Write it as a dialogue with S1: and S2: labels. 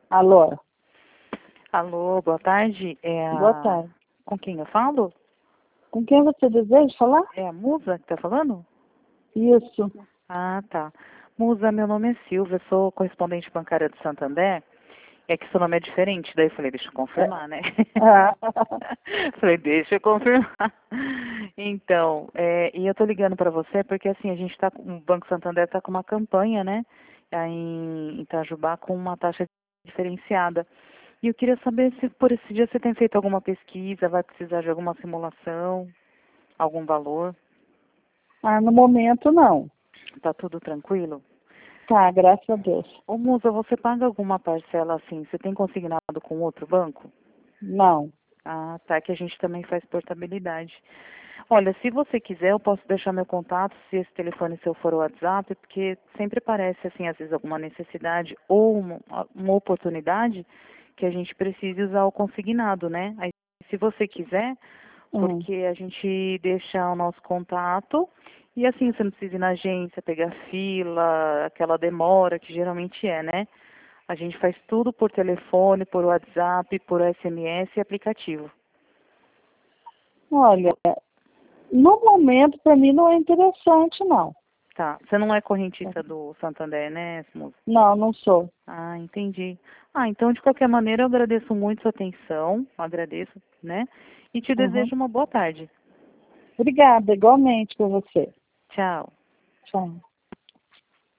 S1: Alô,
S2: Alô, boa tarde.
S1: boa tarde.
S2: Com quem eu falo?
S1: Com quem você deseja falar?
S2: É a Musa que tá falando?
S1: Isso.
S2: Ah, tá. Musa, meu nome é Silvia, eu sou correspondente bancária do Santander. É que seu nome é diferente, daí eu falei, deixa eu confirmar, né?
S1: Ah,
S2: Falei, deixa eu confirmar. Então, e eu tô ligando para você porque assim, o Banco Santander tá com uma campanha, né? Aí em Itajubá com uma taxa diferenciada. E eu queria saber se por esse dia você tem feito alguma pesquisa, vai precisar de alguma simulação, algum valor.
S1: no momento não.
S2: Tá tudo tranquilo?
S1: Tá, graças a Deus.
S2: Ô Musa, você paga alguma parcela assim? Você tem consignado com outro banco?
S1: Não.
S2: Ah, tá, que a gente também faz portabilidade. Olha, se você quiser, eu posso deixar meu contato, se esse telefone seu for o WhatsApp, porque sempre parece, assim, às vezes alguma necessidade ou uma oportunidade que a gente precise usar o consignado, né? Aí, se você quiser,
S1: Hum.
S2: porque a gente deixa o nosso contato e assim você não precisa ir na agência, pegar fila, aquela demora que geralmente é, né? A gente faz tudo por telefone, por WhatsApp, por SMS e aplicativo.
S1: Olha, no momento para mim não é interessante, não.
S2: Tá. Você não é correntista do Santander, né, moça?
S1: Não, não sou.
S2: Ah, entendi. Ah, então de qualquer maneira eu agradeço muito sua atenção, agradeço, né? E te
S1: Uhum.
S2: desejo uma boa tarde.
S1: Obrigada, igualmente para você.
S2: Tchau.
S1: Tchau.